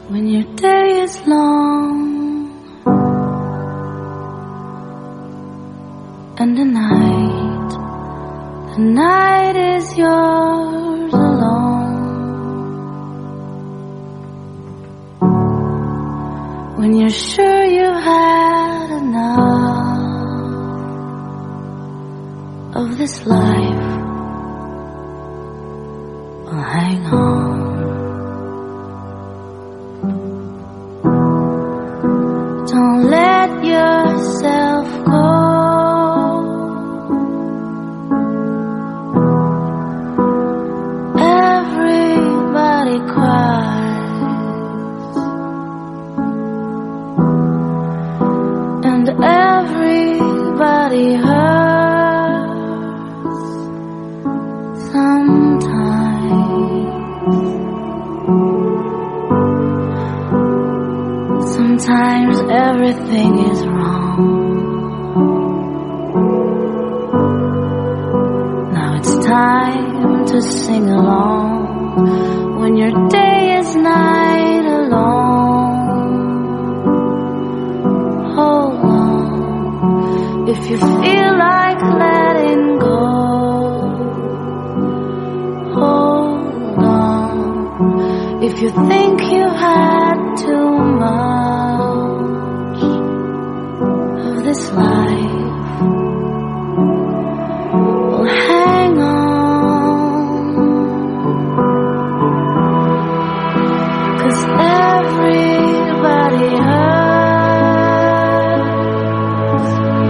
When your day is long and the night is yours alone. When you're sure you've had enough of this life, well, hang on. Don't let yourself go. Everybody cries and everybody hurts sometimes. Sometimes everything is wrong. Now it's time to sing along. When your day is night alone, hold on. If you feel like letting go, hold on. If you think you've had too much of this life, well, hang on. 'Cause everybody hurts.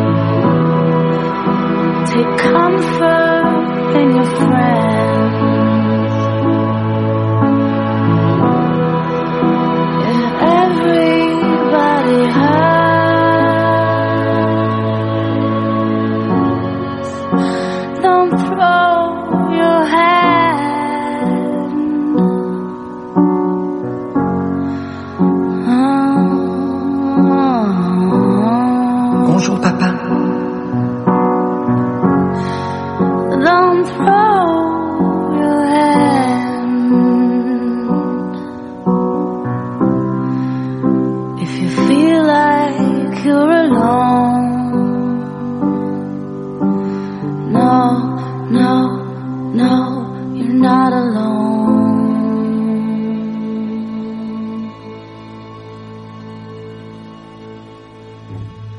Take comfort in your friends. Yeah, everybody hurts. Don't throw your hand. Bonjour papa. Don't throw